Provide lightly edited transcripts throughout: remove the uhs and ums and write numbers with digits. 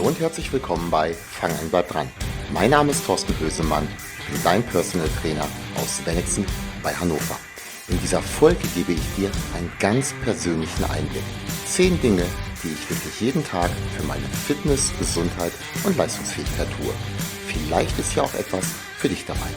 Hallo und herzlich willkommen bei Fang an, bleib dran. Mein Name ist Thorsten Hösemann, ich bin dein Personal Trainer aus Wennigsen bei Hannover. In dieser Folge gebe ich dir einen ganz persönlichen Einblick. 10 Dinge, die ich wirklich jeden Tag für meine Fitness, Gesundheit und Leistungsfähigkeit tue. Vielleicht ist ja auch etwas für dich dabei.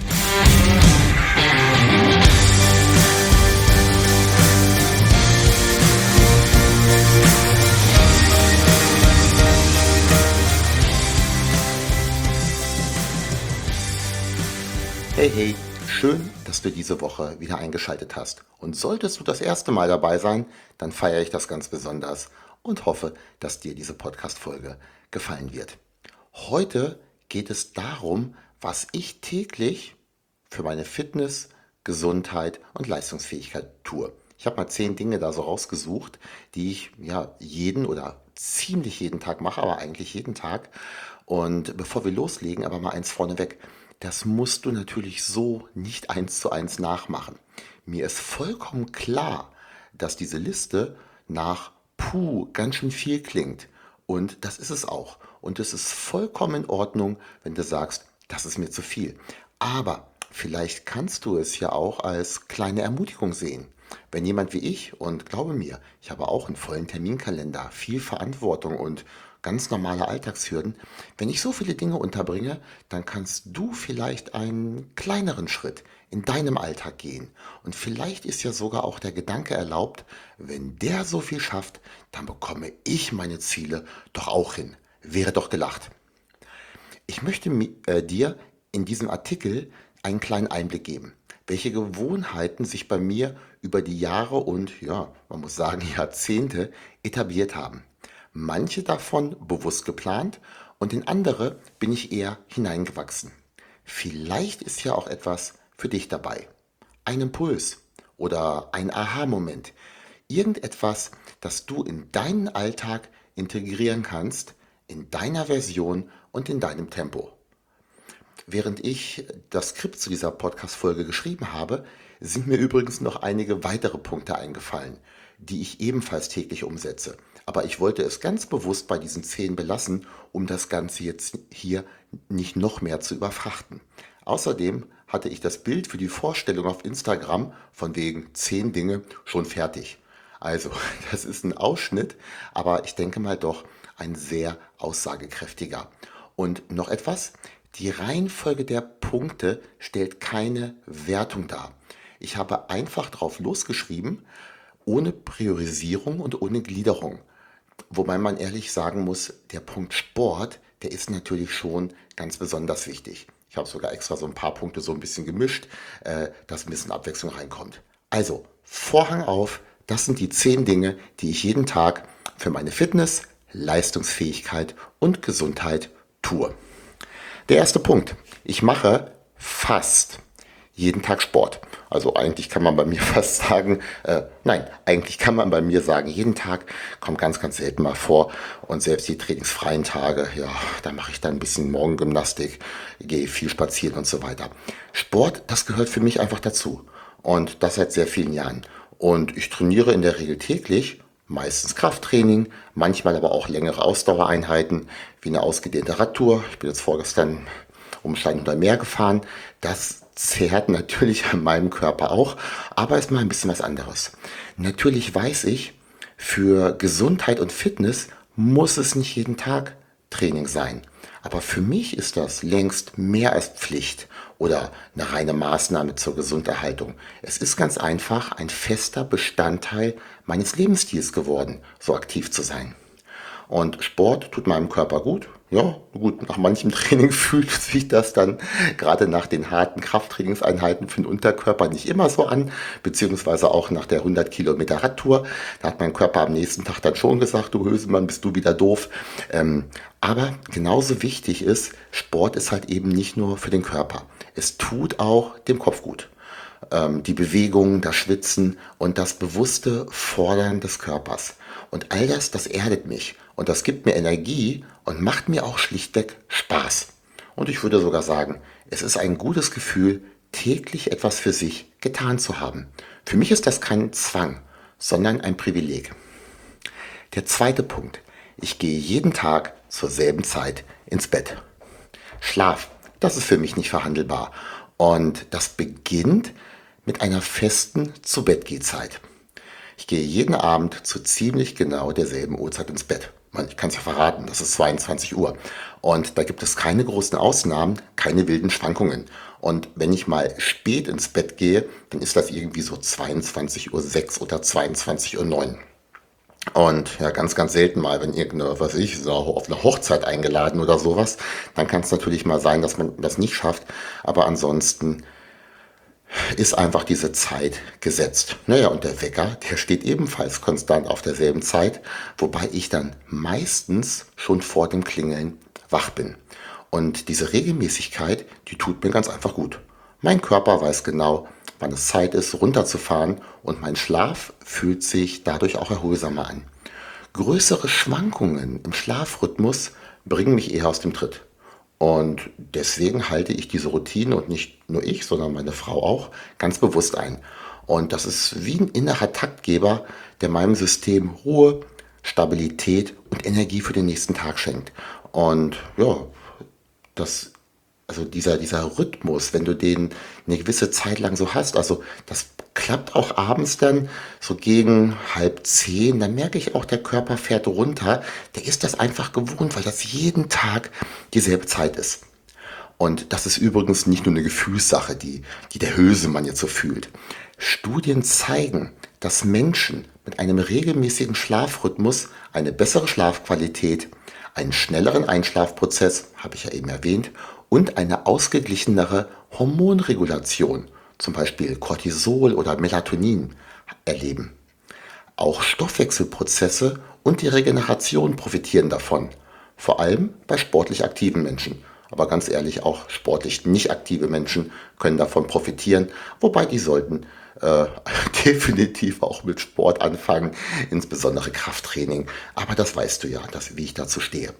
Hey, schön, dass du diese Woche wieder eingeschaltet hast. Und solltest du das erste Mal dabei sein, dann feiere ich das ganz besonders und hoffe, dass dir diese Podcast-Folge gefallen wird. Heute geht es darum, was ich täglich für meine Fitness, Gesundheit und Leistungsfähigkeit tue. Ich habe mal 10 Dinge da so rausgesucht, die ich jeden oder ziemlich jeden Tag mache, aber eigentlich jeden Tag. Und bevor wir loslegen, aber mal eins vorneweg. Das musst du natürlich so nicht 1:1 nachmachen. Mir ist vollkommen klar, dass diese Liste nach ganz schön viel klingt. Und das ist es auch. Und es ist vollkommen in Ordnung, wenn du sagst, das ist mir zu viel. Aber vielleicht kannst du es ja auch als kleine Ermutigung sehen. Wenn jemand wie ich, und glaube mir, ich habe auch einen vollen Terminkalender, viel Verantwortung und ganz normale Alltagshürden, wenn ich so viele Dinge unterbringe, dann kannst du vielleicht einen kleineren Schritt in deinem Alltag gehen. Und vielleicht ist ja sogar auch der Gedanke erlaubt, wenn der so viel schafft, dann bekomme ich meine Ziele doch auch hin. Wäre doch gelacht. Ich möchte dir in diesem Artikel einen kleinen Einblick geben, welche Gewohnheiten sich bei mir über die Jahre und, man muss sagen, Jahrzehnte etabliert haben. Manche davon bewusst geplant und in andere bin ich eher hineingewachsen. Vielleicht ist ja auch etwas für dich dabei. Ein Impuls oder ein Aha-Moment. Irgendetwas, das du in deinen Alltag integrieren kannst, in deiner Version und in deinem Tempo. Während ich das Skript zu dieser Podcast-Folge geschrieben habe, sind mir übrigens noch einige weitere Punkte eingefallen, die ich ebenfalls täglich umsetze. Aber ich wollte es ganz bewusst bei diesen 10 belassen, um das Ganze jetzt hier nicht noch mehr zu überfrachten. Außerdem hatte ich das Bild für die Vorstellung auf Instagram von wegen 10 Dinge schon fertig. Also, das ist ein Ausschnitt, aber ich denke mal doch ein sehr aussagekräftiger. Und noch etwas, die Reihenfolge der Punkte stellt keine Wertung dar. Ich habe einfach drauf losgeschrieben, ohne Priorisierung und ohne Gliederung. Wobei man ehrlich sagen muss, der Punkt Sport, der ist natürlich schon ganz besonders wichtig. Ich habe sogar extra so ein paar Punkte so ein bisschen gemischt, dass ein bisschen Abwechslung reinkommt. Also, Vorhang auf, das sind die 10 Dinge, die ich jeden Tag für meine Fitness, Leistungsfähigkeit und Gesundheit tue. Der erste Punkt. Ich mache fast jeden Tag Sport. Also eigentlich kann man bei mir fast sagen, eigentlich kann man bei mir sagen, jeden Tag kommt ganz, ganz selten mal vor. Und selbst die trainingsfreien Tage, da mache ich dann ein bisschen Morgengymnastik, gehe viel spazieren und so weiter. Sport, das gehört für mich einfach dazu. Und das seit sehr vielen Jahren. Und ich trainiere in der Regel täglich, meistens Krafttraining, manchmal aber auch längere Ausdauereinheiten, wie eine ausgedehnte Radtour. Ich bin jetzt vorgestern um Stein oder Meer gefahren. Das zehrt natürlich an meinem Körper auch, aber ist mal ein bisschen was anderes. Natürlich weiß ich, für Gesundheit und Fitness muss es nicht jeden Tag Training sein. Aber für mich ist das längst mehr als Pflicht oder eine reine Maßnahme zur Gesunderhaltung. Es ist ganz einfach ein fester Bestandteil meines Lebensstils geworden, so aktiv zu sein. Und Sport tut meinem Körper gut. Ja, gut, nach manchem Training fühlt sich das dann gerade nach den harten Krafttrainingseinheiten für den Unterkörper nicht immer so an, beziehungsweise auch nach der 100 Kilometer Radtour. Da hat mein Körper am nächsten Tag dann schon gesagt, du Hösemann, bist du wieder doof. Aber genauso wichtig ist, Sport ist halt eben nicht nur für den Körper. Es tut auch dem Kopf gut. Die Bewegung, das Schwitzen und das bewusste Fordern des Körpers. Und all das, das erdet mich und das gibt mir Energie und macht mir auch schlichtweg Spaß. Und ich würde sogar sagen, es ist ein gutes Gefühl, täglich etwas für sich getan zu haben. Für mich ist das kein Zwang, sondern ein Privileg. Der zweite Punkt. Ich gehe jeden Tag zur selben Zeit ins Bett. Schlaf, das ist für mich nicht verhandelbar. Und das beginnt mit einer festen Zu-Bett-Geh-Zeit. Ich gehe jeden Abend zu ziemlich genau derselben Uhrzeit ins Bett. Ich kann es ja verraten, das ist 22 Uhr. Und da gibt es keine großen Ausnahmen, keine wilden Schwankungen. Und wenn ich mal spät ins Bett gehe, dann ist das irgendwie so 22:06 oder 22:09. Und ja, ganz, ganz selten mal, wenn irgendeine, was weiß ich, so auf eine Hochzeit eingeladen oder sowas, dann kann es natürlich mal sein, dass man das nicht schafft. Aber ansonsten ist einfach diese Zeit gesetzt. Naja, und der Wecker, der steht ebenfalls konstant auf derselben Zeit, wobei ich dann meistens schon vor dem Klingeln wach bin. Und diese Regelmäßigkeit, die tut mir ganz einfach gut. Mein Körper weiß genau, wann es Zeit ist, runterzufahren und mein Schlaf fühlt sich dadurch auch erholsamer an. Größere Schwankungen im Schlafrhythmus bringen mich eher aus dem Tritt. Und deswegen halte ich diese Routine und nicht nur ich, sondern meine Frau auch ganz bewusst ein. Und das ist wie ein innerer Taktgeber, der meinem System Ruhe, Stabilität und Energie für den nächsten Tag schenkt. Und ja, das, also dieser Rhythmus, wenn du den eine gewisse Zeit lang so hast, also das klappt auch abends dann so gegen 9:30, dann merke ich auch, der Körper fährt runter. Der ist das einfach gewohnt, weil das jeden Tag dieselbe Zeit ist. Und das ist übrigens nicht nur eine Gefühlssache, die der Hösemann jetzt so fühlt. Studien zeigen, dass Menschen mit einem regelmäßigen Schlafrhythmus eine bessere Schlafqualität, einen schnelleren Einschlafprozess, habe ich ja eben erwähnt, und eine ausgeglichenere Hormonregulation, zum Beispiel Cortisol oder Melatonin, erleben. Auch Stoffwechselprozesse und die Regeneration profitieren davon, vor allem bei sportlich aktiven Menschen. Aber ganz ehrlich, auch sportlich nicht aktive Menschen können davon profitieren, wobei die sollten äh, definitiv auch mit Sport anfangen, insbesondere Krafttraining. Aber das weißt du ja, wie ich dazu stehe.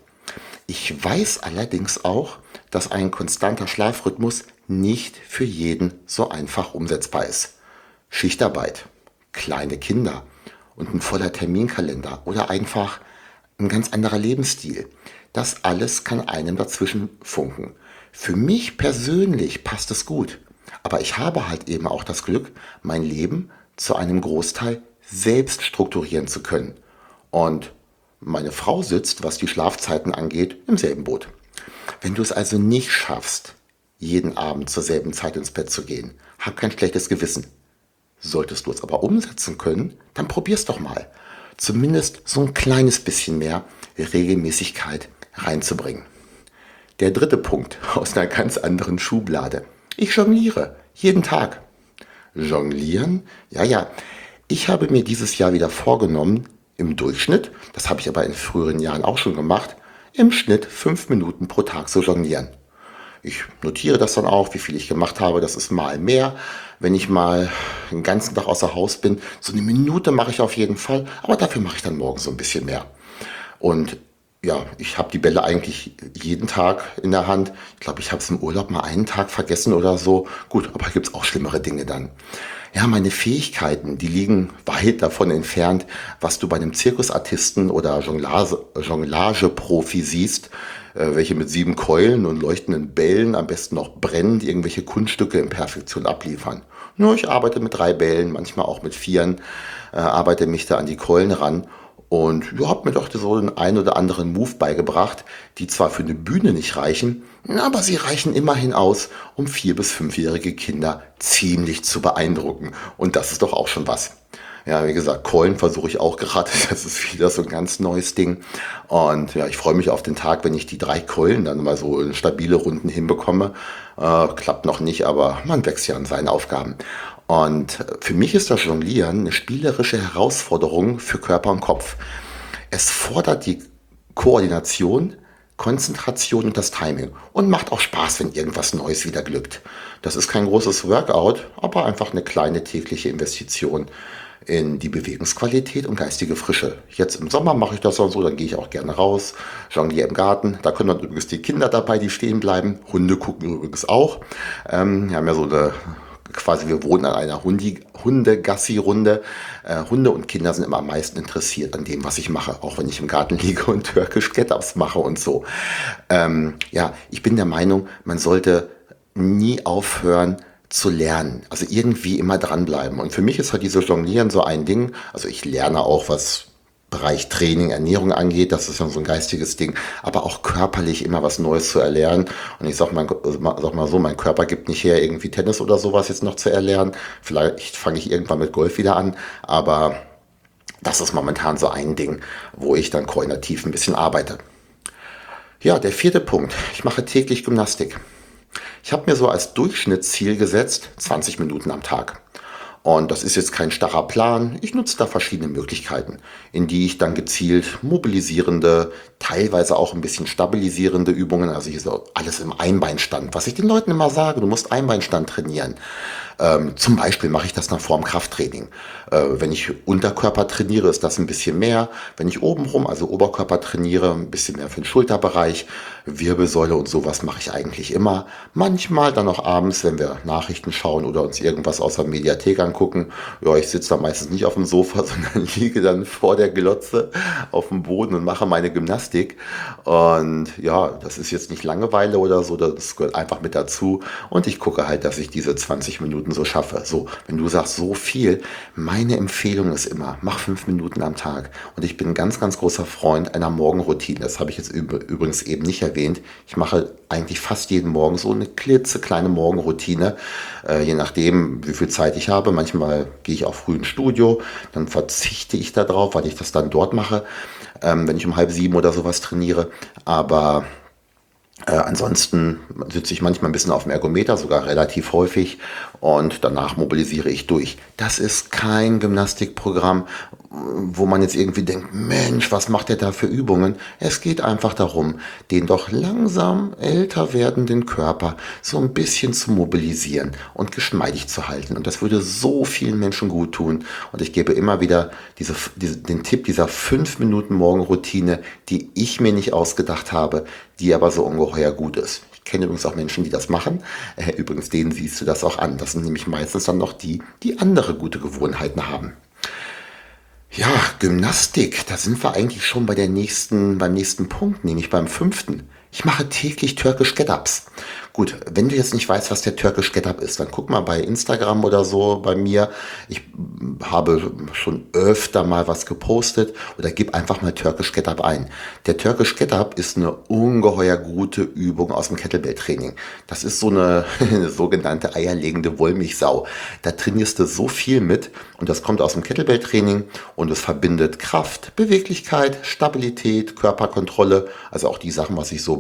Ich weiß allerdings auch, dass ein konstanter Schlafrhythmus nicht für jeden so einfach umsetzbar ist. Schichtarbeit, kleine Kinder und ein voller Terminkalender oder einfach ein ganz anderer Lebensstil. Das alles kann einem dazwischen funken. Für mich persönlich passt es gut, aber ich habe halt eben auch das Glück, mein Leben zu einem Großteil selbst strukturieren zu können. Und meine Frau sitzt, was die Schlafzeiten angeht, im selben Boot. Wenn du es also nicht schaffst, jeden Abend zur selben Zeit ins Bett zu gehen, hab kein schlechtes Gewissen. Solltest du es aber umsetzen können, dann probier's doch mal. Zumindest so ein kleines bisschen mehr Regelmäßigkeit reinzubringen. Der dritte Punkt aus einer ganz anderen Schublade. Ich jongliere jeden Tag. Jonglieren? Ja, ja. Ich habe mir dieses Jahr wieder vorgenommen, im Durchschnitt, das habe ich aber in früheren Jahren auch schon gemacht, im Schnitt 5 Minuten pro Tag zu jonglieren. Ich notiere das dann auch, wie viel ich gemacht habe. Das ist mal mehr. Wenn ich mal den ganzen Tag außer Haus bin, so eine Minute mache ich auf jeden Fall, aber dafür mache ich dann morgens so ein bisschen mehr. Und ja, ich habe die Bälle eigentlich jeden Tag in der Hand. Ich glaube, ich habe es im Urlaub mal einen Tag vergessen oder so. Gut, aber gibt es auch schlimmere Dinge dann. Ja, meine Fähigkeiten, die liegen weit davon entfernt, was du bei einem Zirkusartisten oder Jonglage-Profi siehst, welche mit 7 Keulen und leuchtenden Bällen, am besten noch brennend, irgendwelche Kunststücke in Perfektion abliefern. Nur ich arbeite mit 3 Bällen, manchmal auch mit 4, arbeite mich da an die Keulen ran und ja, habe mir doch so den einen oder anderen Move beigebracht, die zwar für eine Bühne nicht reichen, aber sie reichen immerhin aus, um 4- bis 5-jährige Kinder ziemlich zu beeindrucken. Und das ist doch auch schon was. Ja, wie gesagt, Keulen versuche ich auch gerade. Das ist wieder so ein ganz neues Ding. Und ja, ich freue mich auf den Tag, wenn ich die 3 Keulen dann mal so in stabile Runden hinbekomme. Klappt noch nicht, aber man wächst ja an seinen Aufgaben. Und für mich ist das Jonglieren eine spielerische Herausforderung für Körper und Kopf. Es fordert die Koordination, Konzentration und das Timing und macht auch Spaß, wenn irgendwas Neues wieder glückt. Das ist kein großes Workout, aber einfach eine kleine tägliche Investition in die Bewegungsqualität und geistige Frische. Jetzt im Sommer mache ich das auch so, dann gehe ich auch gerne raus, jongliere im Garten. Da können dann übrigens die Kinder dabei, die stehen bleiben. Hunde gucken übrigens auch. Wir haben ja so eine quasi, wir wohnen an einer Hundegassi-Runde. Hunde und Kinder sind immer am meisten interessiert an dem, was ich mache, auch wenn ich im Garten liege und türkisch Get-Ups mache und so. Ja, ich bin der Meinung, man sollte nie aufhören zu lernen. Also irgendwie immer dranbleiben. Und für mich ist halt dieses Jonglieren so ein Ding. Also ich lerne auch, was Bereich Training, Ernährung angeht. Das ist ja so ein geistiges Ding. Aber auch körperlich immer was Neues zu erlernen. Und ich sag mal so, mein Körper gibt nicht her, irgendwie Tennis oder sowas jetzt noch zu erlernen. Vielleicht fange ich irgendwann mit Golf wieder an. Aber das ist momentan so ein Ding, wo ich dann koordinativ ein bisschen arbeite. Ja, der vierte Punkt. Ich mache täglich Gymnastik. Ich habe mir so als Durchschnittsziel gesetzt, 20 Minuten am Tag. Und das ist jetzt kein starrer Plan. Ich nutze da verschiedene Möglichkeiten, in die ich dann gezielt mobilisierende, teilweise auch ein bisschen stabilisierende Übungen, also hier so alles im Einbeinstand, was ich den Leuten immer sage, du musst Einbeinstand trainieren. Zum Beispiel mache ich das nach vorm Krafttraining. Wenn ich Unterkörper trainiere, ist das ein bisschen mehr. Wenn ich obenrum, also Oberkörper trainiere, ein bisschen mehr für den Schulterbereich. Wirbelsäule und sowas mache ich eigentlich immer. Manchmal dann auch abends, wenn wir Nachrichten schauen oder uns irgendwas aus der Mediathek angucken. Ja, ich sitze da meistens nicht auf dem Sofa, sondern liege dann vor der Glotze auf dem Boden und mache meine Gymnastik. Und ja, das ist jetzt nicht Langeweile oder so, das gehört einfach mit dazu. Und ich gucke halt, dass ich diese 20 Minuten so schaffe. So, wenn du sagst, so viel, meine Empfehlung ist immer, mach 5 Minuten am Tag. Und ich bin ein ganz, ganz großer Freund einer Morgenroutine. Das habe ich jetzt übrigens eben nicht erwähnt. Ich mache eigentlich fast jeden Morgen so eine klitzekleine Morgenroutine, je nachdem, wie viel Zeit ich habe. Manchmal gehe ich auch früh ins Studio, dann verzichte ich darauf, weil ich das dann dort mache, wenn ich um 6:30 oder sowas trainiere. Aber ansonsten sitze ich manchmal ein bisschen auf dem Ergometer, sogar relativ häufig, und danach mobilisiere ich durch. Das ist kein Gymnastikprogramm, wo man jetzt irgendwie denkt, Mensch, was macht der da für Übungen? Es geht einfach darum, den doch langsam älter werdenden Körper so ein bisschen zu mobilisieren und geschmeidig zu halten. Und das würde so vielen Menschen gut tun. Und ich gebe immer wieder den Tipp dieser 5 Minuten Morgenroutine, die ich mir nicht ausgedacht habe, die aber so ungeheuer gut ist. Ich kenne übrigens auch Menschen, die das machen. Übrigens, denen siehst du das auch an. Das sind nämlich meistens dann noch die, die andere gute Gewohnheiten haben. Ja, Gymnastik, da sind wir eigentlich schon beim nächsten Punkt, nämlich beim fünften. Ich mache täglich Turkish Get-Ups. Gut, wenn du jetzt nicht weißt, was der Turkish Get-Up ist, dann guck mal bei Instagram oder so bei mir. Ich habe schon öfter mal was gepostet oder gib einfach mal Turkish Get-Up ein. Der Turkish Get-Up ist eine ungeheuer gute Übung aus dem Kettlebell-Training. Das ist so eine sogenannte eierlegende Wollmilchsau. Da trainierst du so viel mit und das kommt aus dem Kettlebell-Training und es verbindet Kraft, Beweglichkeit, Stabilität, Körperkontrolle, also auch die Sachen, was ich so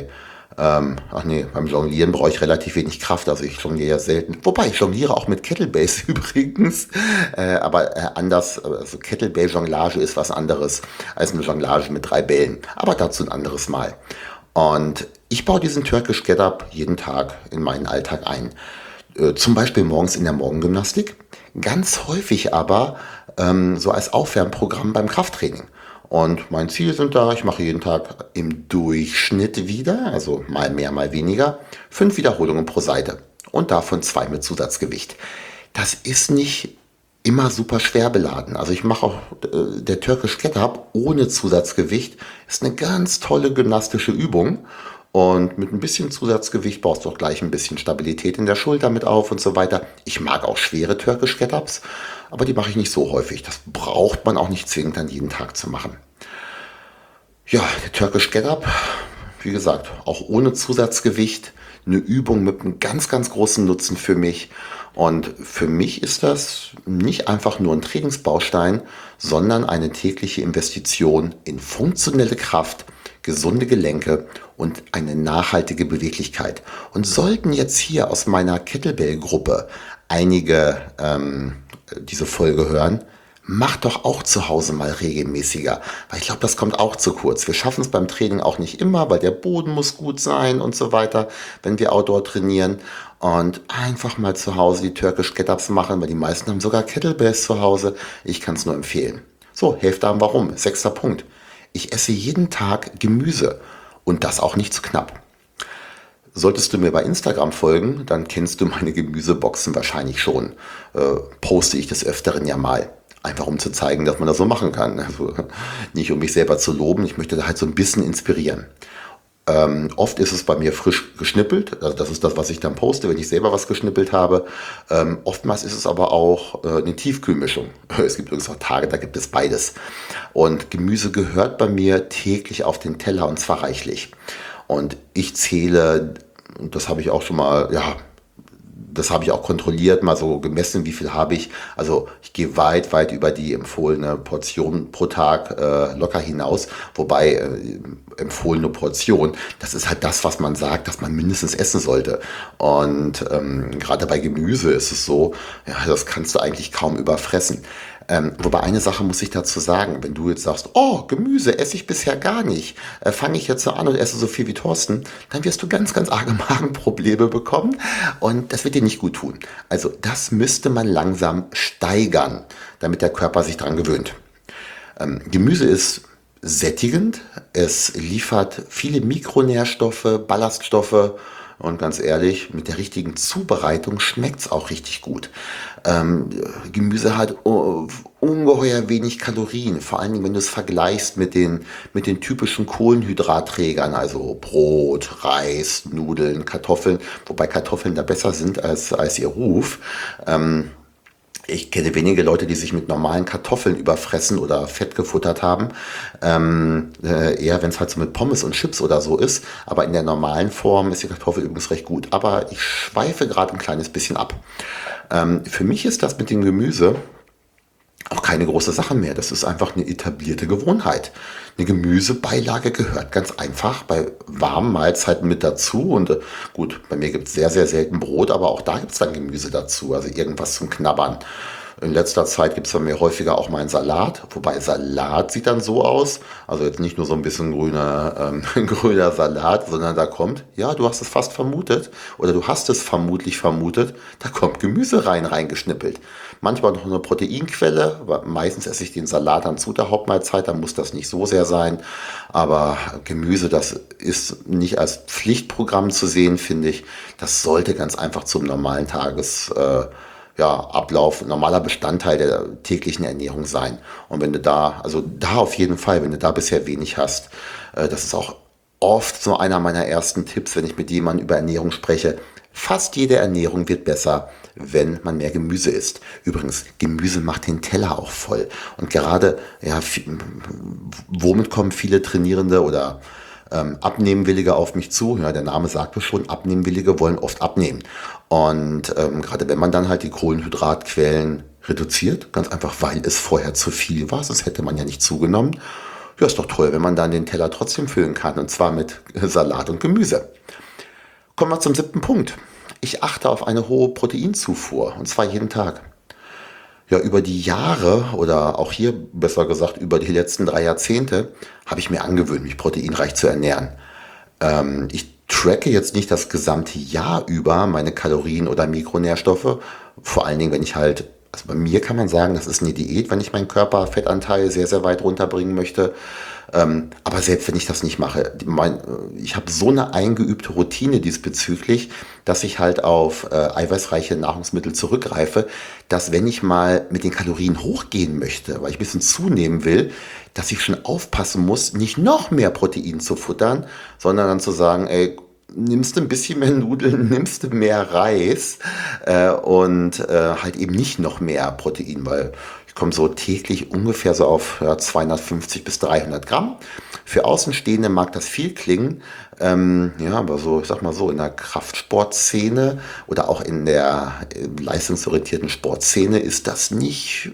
beim Jonglieren brauche ich relativ wenig Kraft, also ich jongliere ja selten. Wobei, ich jongliere auch mit Kettlebells übrigens, aber anders, also Kettlebell-Jonglage ist was anderes als eine Jonglage mit 3 Bällen, aber dazu ein anderes Mal. Und ich baue diesen Turkish Get-Up jeden Tag in meinen Alltag ein. Zum Beispiel morgens in der Morgengymnastik, ganz häufig aber so als Aufwärmprogramm beim Krafttraining. Und mein Ziel sind da, ich mache jeden Tag im Durchschnitt wieder, also mal mehr, mal weniger, 5 Wiederholungen pro Seite und davon 2 mit Zusatzgewicht. Das ist nicht immer super schwer beladen. Also ich mache auch der Turkish Get-Up ohne Zusatzgewicht, ist eine ganz tolle gymnastische Übung. Und mit ein bisschen Zusatzgewicht baust du auch gleich ein bisschen Stabilität in der Schulter mit auf und so weiter. Ich mag auch schwere Turkish Get-Ups, aber die mache ich nicht so häufig. Das braucht man auch nicht zwingend dann jeden Tag zu machen. Ja, der Turkish Get-Up, wie gesagt, auch ohne Zusatzgewicht, eine Übung mit einem ganz, ganz großen Nutzen für mich. Und für mich ist das nicht einfach nur ein Trainingsbaustein, sondern eine tägliche Investition in funktionelle Kraft, gesunde Gelenke und eine nachhaltige Beweglichkeit. Und sollten jetzt hier aus meiner Kettlebell-Gruppe einige diese Folge hören, mach doch auch zu Hause mal regelmäßiger, weil ich glaube, das kommt auch zu kurz. Wir schaffen es beim Training auch nicht immer, weil der Boden muss gut sein und so weiter, wenn wir Outdoor trainieren. Und einfach mal zu Hause die Turkish Get-Ups machen, weil die meisten haben sogar Kettlebells zu Hause. Ich kann es nur empfehlen. So, Hälfte haben warum. 6. Punkt. Ich esse jeden Tag Gemüse und das auch nicht zu knapp. Solltest du mir bei Instagram folgen, dann kennst du meine Gemüseboxen wahrscheinlich schon. Poste ich des Öfteren ja mal. Einfach um zu zeigen, dass man das so machen kann. Also nicht um mich selber zu loben, ich möchte da halt so ein bisschen inspirieren. Oft ist es bei mir frisch geschnippelt, also das ist das, was ich dann poste, wenn ich selber was geschnippelt habe. Oftmals ist es aber auch eine Tiefkühlmischung. Es gibt übrigens auch Tage, da gibt es beides. Und Gemüse gehört bei mir täglich auf den Teller und zwar reichlich. Und ich zähle, und das habe ich auch schon mal, ja, das habe ich auch kontrolliert, mal so gemessen, wie viel habe ich. Also ich gehe weit, weit über die empfohlene Portion pro Tag locker hinaus. Wobei empfohlene Portion, das ist halt das, was man sagt, dass man mindestens essen sollte. Und gerade bei Gemüse ist es so, ja, das kannst du eigentlich kaum überfressen. Wobei eine Sache muss ich dazu sagen, wenn du jetzt sagst, oh, Gemüse esse ich bisher gar nicht, fange ich jetzt so an und esse so viel wie Thorsten, dann wirst du ganz, ganz arge Magenprobleme bekommen und das wird dir nicht gut tun. Also das müsste man langsam steigern, damit der Körper sich dran gewöhnt. Gemüse ist sättigend, es liefert viele Mikronährstoffe, Ballaststoffe und ganz ehrlich, mit der richtigen Zubereitung schmeckt es auch richtig gut. Ähm, Gemüse hat ungeheuer wenig Kalorien, vor allen Dingen, wenn du es vergleichst mit den typischen Kohlenhydratträgern, also Brot, Reis, Nudeln, Kartoffeln, wobei Kartoffeln da besser sind als ihr Ruf. Ich kenne wenige Leute, die sich mit normalen Kartoffeln überfressen oder Fett gefuttert haben. Eher wenn es halt so mit Pommes und Chips oder so ist. Aber in der normalen Form ist die Kartoffel übrigens recht gut. Aber ich schweife gerade ein kleines bisschen ab. Für mich ist das mit dem Gemüse auch keine große Sache mehr. Das ist einfach eine etablierte Gewohnheit. Eine Gemüsebeilage gehört ganz einfach bei warmen Mahlzeiten mit dazu. Und gut, bei mir gibt es sehr, sehr selten Brot, aber auch da gibt es dann Gemüse dazu, also irgendwas zum Knabbern. In letzter Zeit gibt es bei mir häufiger auch mal einen Salat, wobei Salat sieht dann so aus, also jetzt nicht nur so ein bisschen grüner Salat, sondern da kommt, ja, du hast es fast vermutet oder du hast es vermutlich vermutet, da kommt Gemüse reingeschnippelt. Manchmal noch eine Proteinquelle, aber meistens esse ich den Salat dann zu der Hauptmahlzeit, dann muss das nicht so sehr sein. Aber Gemüse, das ist nicht als Pflichtprogramm zu sehen, finde ich. Das sollte ganz einfach zum normalen Ablauf, normaler Bestandteil der täglichen Ernährung sein. Und wenn du da, also da auf jeden Fall, wenn du da bisher wenig hast, das ist auch oft so einer meiner ersten Tipps, wenn ich mit jemandem über Ernährung spreche. Fast jede Ernährung wird besser, wenn man mehr Gemüse isst. Übrigens, Gemüse macht den Teller auch voll. Und gerade, ja, womit kommen viele Trainierende oder Abnehmwillige auf mich zu? Ja, der Name sagt es schon, Abnehmwillige wollen oft abnehmen. Und gerade wenn man dann halt die Kohlenhydratquellen reduziert, ganz einfach, weil es vorher zu viel war, sonst hätte man ja nicht zugenommen. Ja, ist doch toll, wenn man dann den Teller trotzdem füllen kann, und zwar mit Salat und Gemüse. Kommen wir zum 7. Punkt. Ich achte auf eine hohe Proteinzufuhr, und zwar jeden Tag. Ja, über die Jahre oder auch hier besser gesagt über die letzten 3 Jahrzehnte habe ich mir angewöhnt, mich proteinreich zu ernähren. Ich tracke jetzt nicht das gesamte Jahr über meine Kalorien oder Mikronährstoffe. Vor allen Dingen, wenn ich halt, also bei mir kann man sagen, das ist eine Diät, wenn ich meinen Körperfettanteil sehr, sehr weit runterbringen möchte. Aber selbst wenn ich das nicht mache, ich habe so eine eingeübte Routine diesbezüglich, dass ich halt auf eiweißreiche Nahrungsmittel zurückgreife, dass wenn ich mal mit den Kalorien hochgehen möchte, weil ich ein bisschen zunehmen will, dass ich schon aufpassen muss, nicht noch mehr Protein zu futtern, sondern dann zu sagen, ey, nimmst du ein bisschen mehr Nudeln, nimmst du mehr Reis und halt eben nicht noch mehr Protein, weil ich komme so täglich ungefähr so auf 250 bis 300 Gramm. Für Außenstehende mag das viel klingen, ja, aber so, ich sag mal so, in der Kraftsportszene oder auch in der leistungsorientierten Sportszene ist das nicht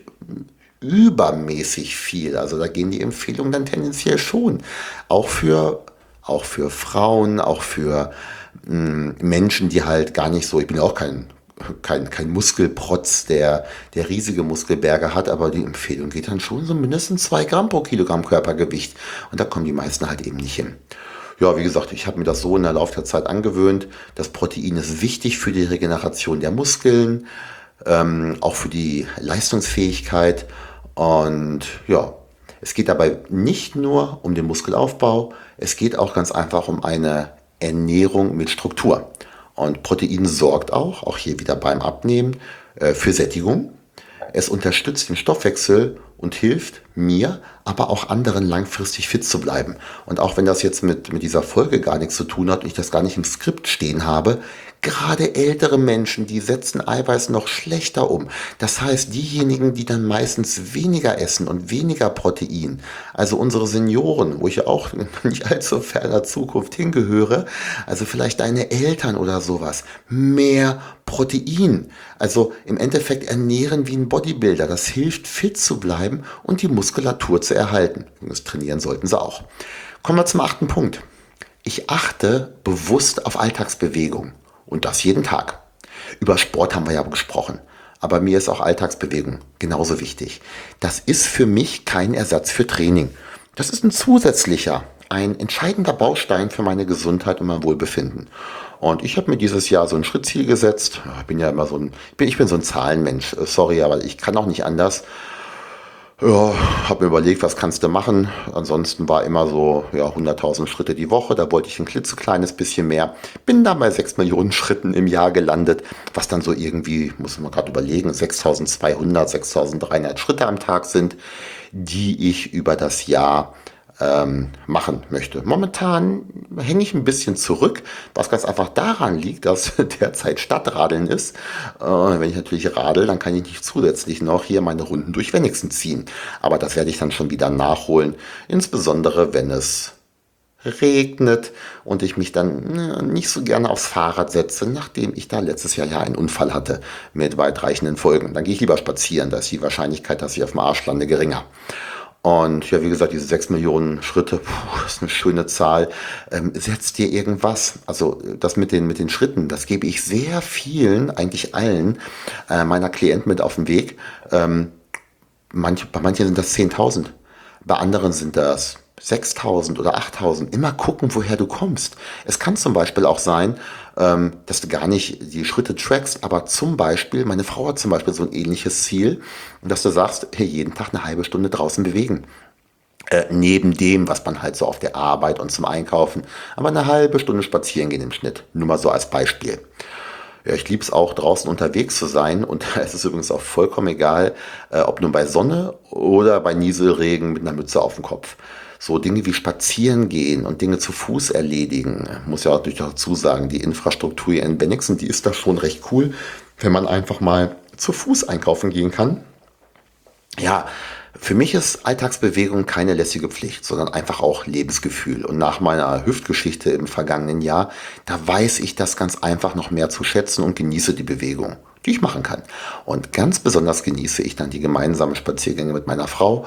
übermäßig viel. Also da gehen die Empfehlungen dann tendenziell schon. Auch für, auch für Frauen, auch für Menschen, die halt gar nicht so, ich bin ja auch kein Muskelprotz, der riesige Muskelberge hat, aber die Empfehlung geht dann schon so mindestens 2 Gramm pro Kilogramm Körpergewicht. Und da kommen die meisten halt eben nicht hin. Ja, wie gesagt, ich habe mir das so in der Laufe der Zeit angewöhnt. Das Protein ist wichtig für die Regeneration der Muskeln, auch für die Leistungsfähigkeit. Und ja, es geht dabei nicht nur um den Muskelaufbau, es geht auch ganz einfach um eine Ernährung mit Struktur. Und Protein sorgt auch hier wieder beim Abnehmen, für Sättigung. Es unterstützt den Stoffwechsel und hilft mir, aber auch anderen langfristig fit zu bleiben. Und auch wenn das jetzt mit dieser Folge gar nichts zu tun hat und ich das gar nicht im Skript stehen habe, gerade ältere Menschen, die setzen Eiweiß noch schlechter um. Das heißt, diejenigen, die dann meistens weniger essen und weniger Protein, also unsere Senioren, wo ich ja auch nicht allzu ferner Zukunft hingehöre, also vielleicht deine Eltern oder sowas, mehr Protein. Also im Endeffekt ernähren wie ein Bodybuilder. Das hilft, fit zu bleiben und die Muskulatur zu erhalten. Das trainieren sollten sie auch. Kommen wir zum 8. Punkt. Ich achte bewusst auf Alltagsbewegung. Und das jeden Tag. Über Sport haben wir ja gesprochen. Aber mir ist auch Alltagsbewegung genauso wichtig. Das ist für mich kein Ersatz für Training. Das ist ein zusätzlicher, ein entscheidender Baustein für meine Gesundheit und mein Wohlbefinden. Und ich habe mir dieses Jahr so ein Schrittziel gesetzt. Ich bin ja immer ich bin so ein Zahlenmensch. Sorry, aber ich kann auch nicht anders. Ja, habe mir überlegt, was kannst du machen. Ansonsten war immer so 100.000 Schritte die Woche. Da wollte ich ein klitzekleines bisschen mehr. Bin dann bei 6 Millionen Schritten im Jahr gelandet, was dann so irgendwie, muss man gerade überlegen, 6.200, 6.300 Schritte am Tag sind, die ich über das Jahr machen möchte. Momentan hänge ich ein bisschen zurück, was ganz einfach daran liegt, dass derzeit Stadtradeln ist. Wenn ich natürlich radel, dann kann ich nicht zusätzlich noch hier meine Runden durch Wenigsen ziehen. Aber das werde ich dann schon wieder nachholen, insbesondere wenn es regnet und ich mich dann nicht so gerne aufs Fahrrad setze, nachdem ich da letztes Jahr ja einen Unfall hatte mit weitreichenden Folgen. Dann gehe ich lieber spazieren, da ist die Wahrscheinlichkeit, dass ich auf dem Arsch lande, geringer. Und ja, wie gesagt, diese 6 Millionen Schritte, das ist eine schöne Zahl. Setzt dir irgendwas, also das mit den Schritten, das gebe ich sehr vielen, eigentlich allen meiner Klienten mit auf den Weg. Bei manchen sind das 10.000, bei anderen sind das 6.000 oder 8.000. Immer gucken, woher du kommst. Es kann zum Beispiel auch sein, dass du gar nicht die Schritte trackst, aber zum Beispiel, meine Frau hat zum Beispiel so ein ähnliches Ziel, dass du sagst, hey, jeden Tag eine halbe Stunde draußen bewegen. Neben dem, was man halt so auf der Arbeit und zum Einkaufen, aber eine halbe Stunde spazieren gehen im Schnitt. Nur mal so als Beispiel. Ja, ich liebe es auch, draußen unterwegs zu sein und da ist es übrigens auch vollkommen egal, ob nun bei Sonne oder bei Nieselregen mit einer Mütze auf dem Kopf. So Dinge wie spazieren gehen und Dinge zu Fuß erledigen, muss ja auch natürlich dazu sagen, die Infrastruktur hier in Bennigsen, die ist da schon recht cool, wenn man einfach mal zu Fuß einkaufen gehen kann. Ja, für mich ist Alltagsbewegung keine lässige Pflicht, sondern einfach auch Lebensgefühl. Und nach meiner Hüftgeschichte im vergangenen Jahr, da weiß ich das ganz einfach noch mehr zu schätzen und genieße die Bewegung, die ich machen kann. Und ganz besonders genieße ich dann die gemeinsamen Spaziergänge mit meiner Frau.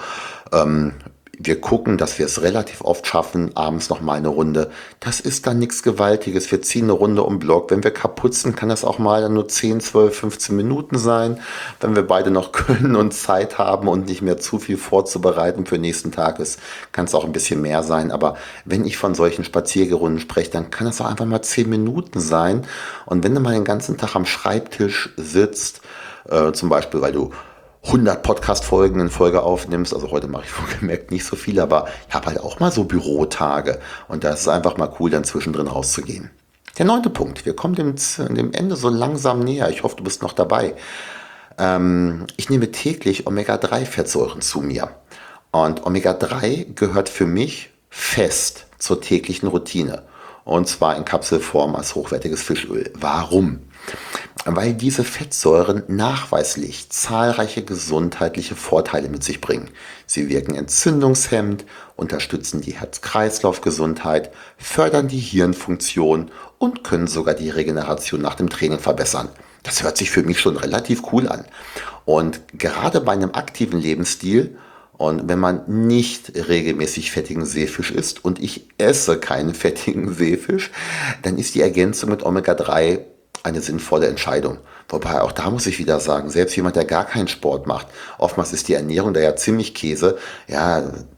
Wir gucken, dass wir es relativ oft schaffen, abends noch mal eine Runde. Das ist dann nichts Gewaltiges. Wir ziehen eine Runde um den Block. Wenn wir kaputt sind, kann das auch mal dann nur 10, 12, 15 Minuten sein. Wenn wir beide noch können und Zeit haben und nicht mehr zu viel vorzubereiten für den nächsten Tag ist, kann es auch ein bisschen mehr sein. Aber wenn ich von solchen Spaziergerunden spreche, dann kann das auch einfach mal 10 Minuten sein. Und wenn du mal den ganzen Tag am Schreibtisch sitzt, zum Beispiel, weil du 100 Podcast-Folgen in Folge aufnimmst, also heute mache ich wohlgemerkt nicht so viel, aber ich habe halt auch mal so Bürotage und da ist es einfach mal cool, dann zwischendrin rauszugehen. Der 9. Punkt, wir kommen dem Ende so langsam näher, ich hoffe, du bist noch dabei. Ich nehme täglich Omega-3-Fettsäuren zu mir und Omega-3 gehört für mich fest zur täglichen Routine und zwar in Kapselform als hochwertiges Fischöl. Warum? Weil diese Fettsäuren nachweislich zahlreiche gesundheitliche Vorteile mit sich bringen. Sie wirken entzündungshemmend, unterstützen die Herz-Kreislauf-Gesundheit, fördern die Hirnfunktion und können sogar die Regeneration nach dem Training verbessern. Das hört sich für mich schon relativ cool an. Und gerade bei einem aktiven Lebensstil und wenn man nicht regelmäßig fettigen Seefisch isst und ich esse keinen fettigen Seefisch, dann ist die Ergänzung mit Omega-3 eine sinnvolle Entscheidung. Wobei auch da muss ich wieder sagen, selbst jemand, der gar keinen Sport macht, oftmals ist die Ernährung da ja ziemlich Käse, ja,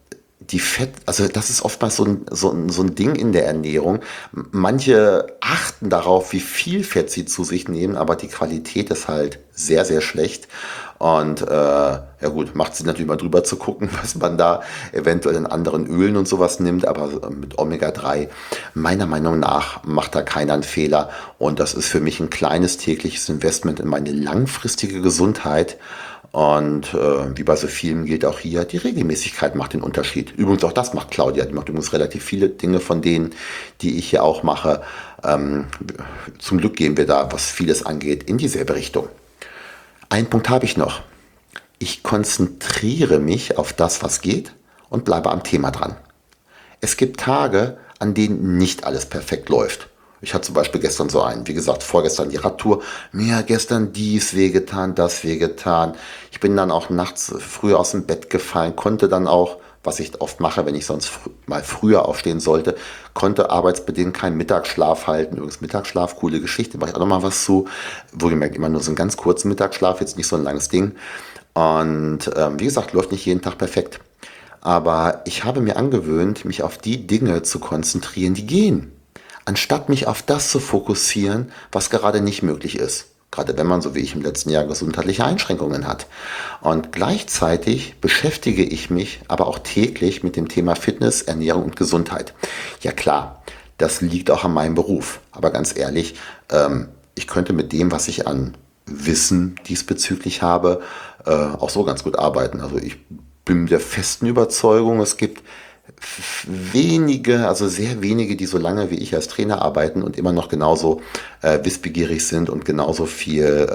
die Fett, also das ist oftmals so ein Ding in der Ernährung. Manche achten darauf, wie viel Fett sie zu sich nehmen, aber die Qualität ist halt sehr, sehr schlecht. Und ja gut, macht Sinn natürlich mal drüber zu gucken, was man da eventuell in anderen Ölen und sowas nimmt, aber mit Omega-3, meiner Meinung nach, macht da keiner einen Fehler. Und das ist für mich ein kleines tägliches Investment in meine langfristige Gesundheit. Und wie bei so vielen gilt auch hier, die Regelmäßigkeit macht den Unterschied. Übrigens auch das macht Claudia. Die macht übrigens relativ viele Dinge von denen, die ich hier auch mache. Ähm, Zum Glück gehen wir da, was vieles angeht, in dieselbe Richtung. Einen Punkt habe ich noch. Ich konzentriere mich auf das, was geht und bleibe am Thema dran. Es gibt Tage, an denen nicht alles perfekt läuft. Ich hatte zum Beispiel gestern so einen, wie gesagt, vorgestern die Radtour. Mir hat gestern dies wehgetan, das wehgetan. Ich bin dann auch nachts früh aus dem Bett gefallen, konnte dann auch, was ich oft mache, wenn ich sonst mal früher aufstehen sollte, konnte arbeitsbedingt keinen Mittagsschlaf halten. Übrigens Mittagsschlaf, coole Geschichte, mache ich auch noch mal was zu. Wohlgemerkt immer nur so einen ganz kurzen Mittagsschlaf, jetzt nicht so ein langes Ding. Und wie gesagt, läuft nicht jeden Tag perfekt. Aber ich habe mir angewöhnt, mich auf die Dinge zu konzentrieren, die gehen, anstatt mich auf das zu fokussieren, was gerade nicht möglich ist. Gerade wenn man, so wie ich im letzten Jahr, gesundheitliche Einschränkungen hat. Und gleichzeitig beschäftige ich mich aber auch täglich mit dem Thema Fitness, Ernährung und Gesundheit. Ja klar, das liegt auch an meinem Beruf. Aber ganz ehrlich, ich könnte mit dem, was ich an Wissen diesbezüglich habe, auch so ganz gut arbeiten. Also ich bin der festen Überzeugung, es gibt wenige, also sehr wenige, die so lange wie ich als Trainer arbeiten und immer noch genauso wissbegierig sind und genauso viel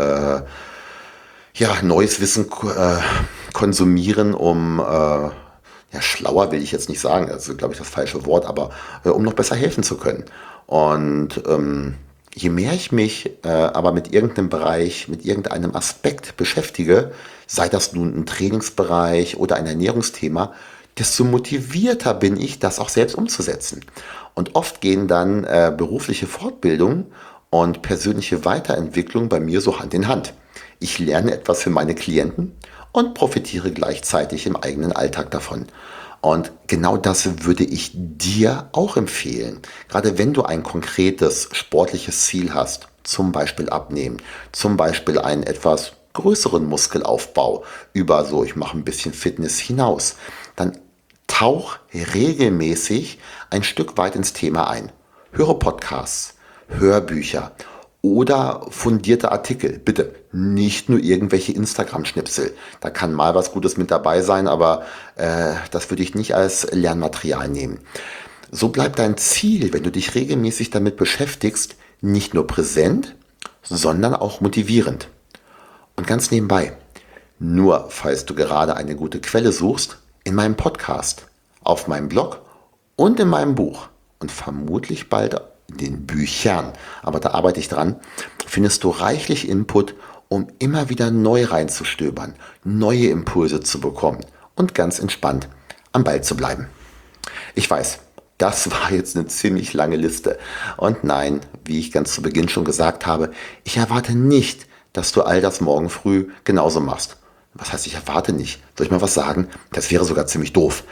ja, neues Wissen konsumieren, um ja, schlauer will ich jetzt nicht sagen, das ist, glaube ich, das falsche Wort, aber um noch besser helfen zu können. Und je mehr ich mich aber mit irgendeinem Bereich, mit irgendeinem Aspekt beschäftige, sei das nun ein Trainingsbereich oder ein Ernährungsthema, desto motivierter bin ich, das auch selbst umzusetzen. Und oft gehen dann berufliche Fortbildung und persönliche Weiterentwicklung bei mir so Hand in Hand. Ich lerne etwas für meine Klienten und profitiere gleichzeitig im eigenen Alltag davon. Und genau das würde ich dir auch empfehlen. Gerade wenn du ein konkretes sportliches Ziel hast, zum Beispiel abnehmen, zum Beispiel einen etwas größeren Muskelaufbau über so, ich mache ein bisschen Fitness hinaus, dann tauch regelmäßig ein Stück weit ins Thema ein. Höre Podcasts, Hörbücher oder fundierte Artikel. Bitte nicht nur irgendwelche Instagram-Schnipsel. Da kann mal was Gutes mit dabei sein, aber das würde ich nicht als Lernmaterial nehmen. So bleibt dein Ziel, wenn du dich regelmäßig damit beschäftigst, nicht nur präsent, sondern auch motivierend. Und ganz nebenbei, nur falls du gerade eine gute Quelle suchst, in meinem Podcast, auf meinem Blog und in meinem Buch und vermutlich bald in den Büchern, aber da arbeite ich dran, findest du reichlich Input, um immer wieder neu reinzustöbern, neue Impulse zu bekommen und ganz entspannt am Ball zu bleiben. Ich weiß, das war jetzt eine ziemlich lange Liste. Und nein, wie ich ganz zu Beginn schon gesagt habe, ich erwarte nicht, dass du all das morgen früh genauso machst. Was heißt, ich erwarte nicht? Soll ich mal was sagen? Das wäre sogar ziemlich doof.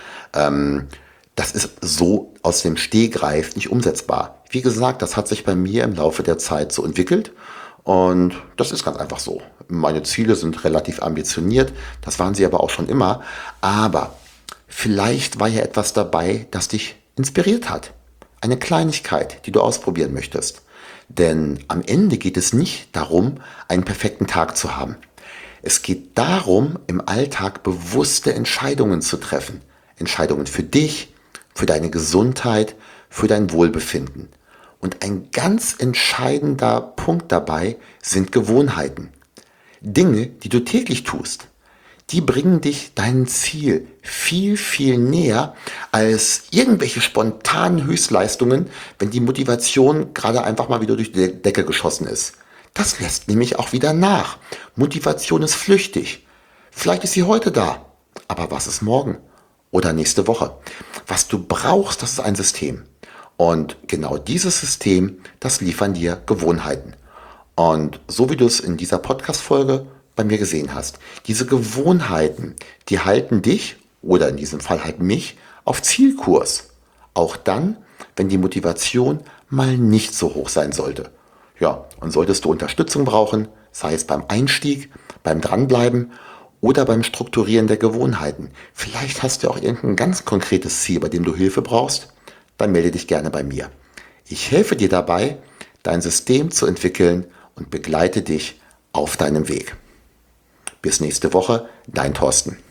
Das ist so aus dem Stegreif nicht umsetzbar. Wie gesagt, das hat sich bei mir im Laufe der Zeit so entwickelt. Und das ist ganz einfach so. Meine Ziele sind relativ ambitioniert. Das waren sie aber auch schon immer. Aber vielleicht war ja etwas dabei, das dich inspiriert hat. Eine Kleinigkeit, die du ausprobieren möchtest. Denn am Ende geht es nicht darum, einen perfekten Tag zu haben. Es geht darum, im Alltag bewusste Entscheidungen zu treffen. Entscheidungen für dich, für deine Gesundheit, für dein Wohlbefinden. Und ein ganz entscheidender Punkt dabei sind Gewohnheiten. Dinge, die du täglich tust. Die bringen dich deinem Ziel viel, viel näher als irgendwelche spontanen Höchstleistungen, wenn die Motivation gerade einfach mal wieder durch die Decke geschossen ist. Das lässt nämlich auch wieder nach. Motivation ist flüchtig. Vielleicht ist sie heute da, aber was ist morgen oder nächste Woche? Was du brauchst, das ist ein System. Und genau dieses System, das liefern dir Gewohnheiten. Und so wie du es in dieser Podcast-Folge bei mir gesehen hast, diese Gewohnheiten, die halten dich oder in diesem Fall halt mich auf Zielkurs. Auch dann, wenn die Motivation mal nicht so hoch sein sollte. Ja, und solltest du Unterstützung brauchen, sei es beim Einstieg, beim Dranbleiben oder beim Strukturieren der Gewohnheiten. Vielleicht hast du auch irgendein ganz konkretes Ziel, bei dem du Hilfe brauchst, dann melde dich gerne bei mir. Ich helfe dir dabei, dein System zu entwickeln und begleite dich auf deinem Weg. Bis nächste Woche, dein Thorsten.